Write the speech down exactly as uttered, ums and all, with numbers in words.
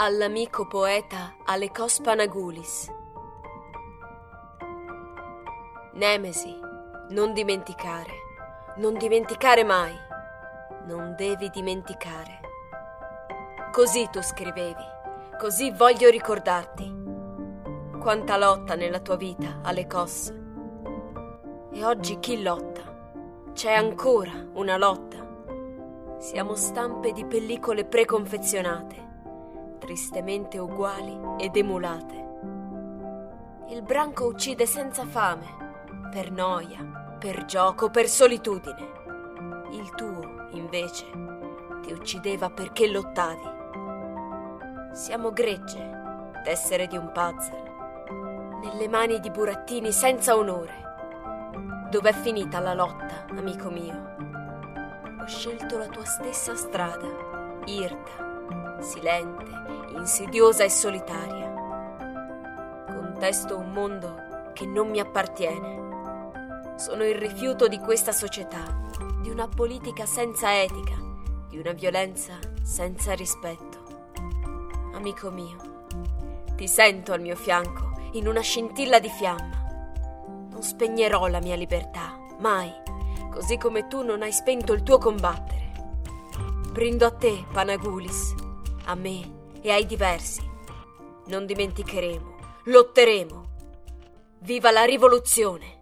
All'amico poeta Alekos Panagoulis. Nemesi, non dimenticare, non dimenticare mai, non devi dimenticare. Così tu scrivevi, così voglio ricordarti. Quanta lotta nella tua vita, Alekos. E oggi chi lotta? C'è ancora una lotta. Siamo stampe di pellicole preconfezionate, tristemente uguali ed emulate. Il branco uccide senza fame, per noia, per gioco, per solitudine. Il tuo, invece, ti uccideva perché lottavi. Siamo gregge, tessere di un puzzle, nelle mani di burattini senza onore. Dov'è finita la lotta, amico mio? Ho scelto la tua stessa strada, irta, silente, insidiosa e solitaria. Contesto un mondo che non mi appartiene. Sono il rifiuto di questa società, di una politica senza etica, di una violenza senza rispetto. Amico mio, ti sento al mio fianco in una scintilla di fiamma. Non spegnerò la mia libertà, mai, così come tu non hai spento il tuo combattere. Brindo a te, Panagoulis, a me e ai diversi. Non dimenticheremo, lotteremo. Viva la rivoluzione!